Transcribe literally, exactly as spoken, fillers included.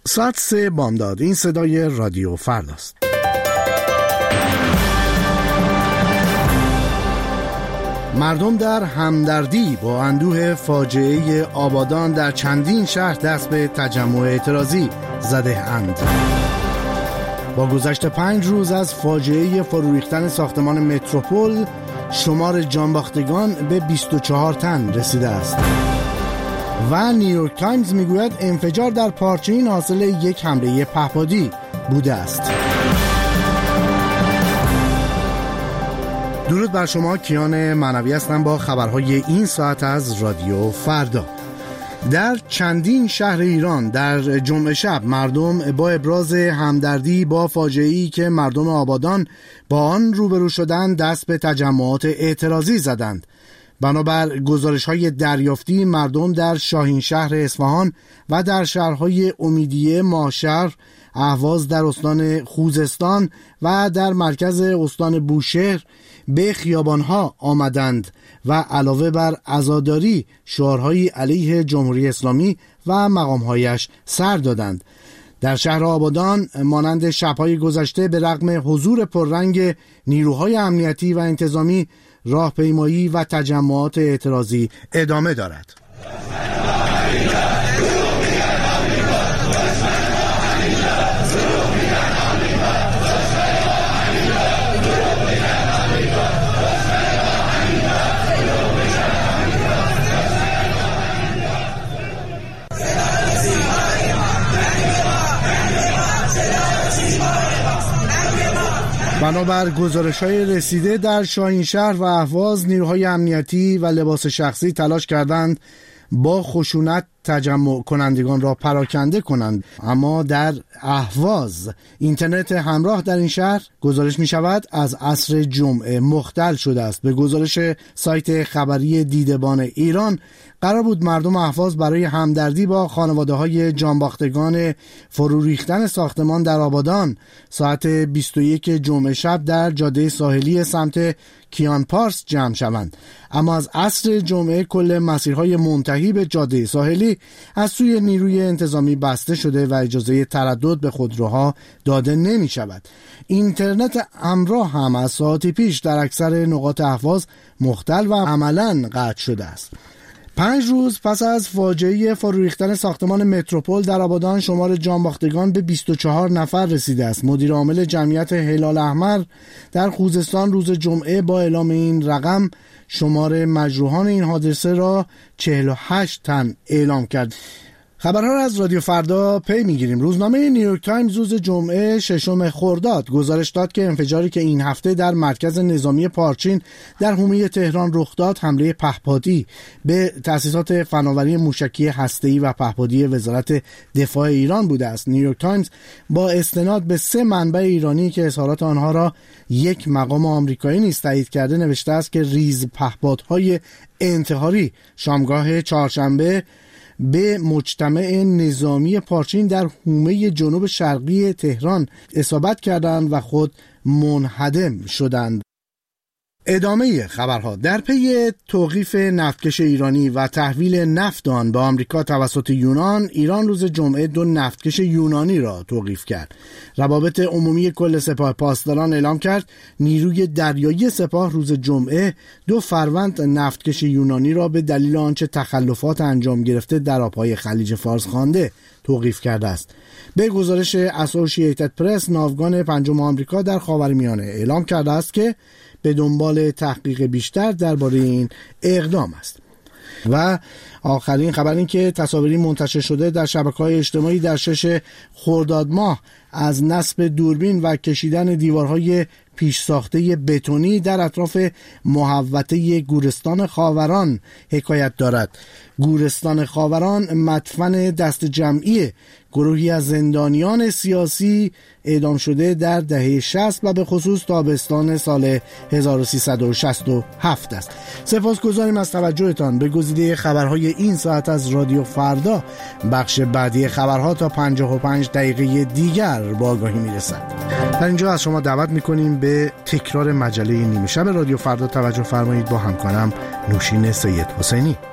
ساعت سه بامداد. این صدای رادیو فرداست. مردم در همدردی با اندوه فاجعه آبادان در چندین شهر دست به تجمع اعتراضی زده اند. با گذشت پنج روز از فاجعه فرو ریختن ساختمان متروپول، شمار جانباختگان به بیست و چهار تن رسیده است. و نیویورک تایمز میگوید انفجار در پارچین حاصل یک حمله پهپادی بوده است. درود بر شما، کیان معنوی هستم با خبرهای این ساعت از رادیو فردا. در چندین شهر ایران در جمعه شب مردم با ابراز همدردی با فاجعه‌ای که مردم آبادان با آن روبرو شدند دست به تجمعات اعتراضی زدند. بنابر گزارش‌های دریافتی، مردم در شاهین شهر اصفهان و در شهرهای امیدیه، ماهشهر، اهواز در استان خوزستان و در مرکز استان بوشهر به خیابانها آمدند و علاوه بر عزاداری شعارهایی علیه جمهوری اسلامی و مقامهایش سر دادند. در شهر آبادان مانند شب‌های گذشته به رغم حضور پررنگ نیروهای امنیتی و انتظامی، راهپیمایی و تجمعات اعتراضی ادامه دارد. بنابر گزارش‌های رسیده در شاهین شهر و اهواز، نیروهای امنیتی و لباس شخصی تلاش کردند با خشونت تجمع کنندگان را پراکنده کنند، اما در اهواز اینترنت همراه در این شهر گزارش می شود از عصر جمعه مختل شده است. به گزارش سایت خبری دیدبان ایران، قرار بود مردم اهواز برای همدردی با خانواده های جانباختگان فرو ریختن ساختمان در آبادان ساعت بیست و یک جمعه شب در جاده ساحلی سمت کیان پارس جمع شوند، اما از عصر جمعه کل مسیرهای منتهی به جاده ساحلی از سوی نیروی انتظامی بسته شده و اجازه تردد به خودروها داده نمی شود. اینترنت همراه هم از ساعتی پیش در اکثر نقاط اهواز مختل و عملاً قطع شده است. پنج روز پس از فاجعه فرو ریختن ساختمان متروپول در آبادان، شمار جانباختگان به بیست و چهار نفر رسیده است. مدیر عامل جمعیت هلال احمر در خوزستان روز جمعه با اعلام این رقم شمار مجروحان این حادثه را چهل و هشت تن اعلام کرد. خبرها را از رادیو فردا پی میگیریم. روزنامه نیویورک تایمز روز جمعه ششم خرداد گزارش داد که انفجاری که این هفته در مرکز نظامی پارچین در حومه تهران رخ داد حمله پهپادی به تأسیسات فناوری موشکی هسته‌ای و پهپادی وزارت دفاع ایران بوده است. نیویورک تایمز با استناد به سه منبع ایرانی که اظهارات آنها را یک مقام آمریکایی نیز تایید کرده نوشته است که ریز پهپادهای انتحاری شامگاه چهارشنبه به مجتمع نظامی پارچین در حومه جنوب شرقی تهران اصابت کردند و خود منهدم شدند. ادامه خبرها. در پی توقیف نفتکش ایرانی و تحویل نفت آن به آمریکا توسط یونان، ایران روز جمعه دو نفتکش یونانی را توقیف کرد. روابط عمومی کل سپاه پاسداران اعلام کرد نیروی دریایی سپاه روز جمعه دو فروند نفتکش یونانی را به دلیل آنچه تخلفات انجام گرفته در آبهای خلیج فارس خوانده توقیف کرده است. به گزارش اسوسییتد پرس، ناوگان پنجم آمریکا در خاورمیانه اعلام کرده است که به دنبال تحقیق بیشتر درباره این اقدام است. و آخرین خبر این که تصاویری منتشر شده در شبکه‌های اجتماعی در شش خرداد ماه از نصب دوربین و کشیدن دیوارهای پیش ساخته بتونی در اطراف محوطه گورستان خاوران حکایت دارد. گورستان خاوران مدفن دست جمعی گروهی از زندانیان سیاسی اعدام شده در دهه شصت و به خصوص تابستان سال هزار و سیصد و شصت و هفت است. سپاسگزاریم از توجهتان به گزیده خبرهای این ساعت از رادیو فردا. بخش بعدی خبرها تا پنجاه و پنج دقیقه دیگر با آگاهی میرسد. در اینجا از شما دعوت میکنیم به تکرار مجله نیمه شب رادیو فردا توجه فرمایید با همکارم نوشین سید حسینی.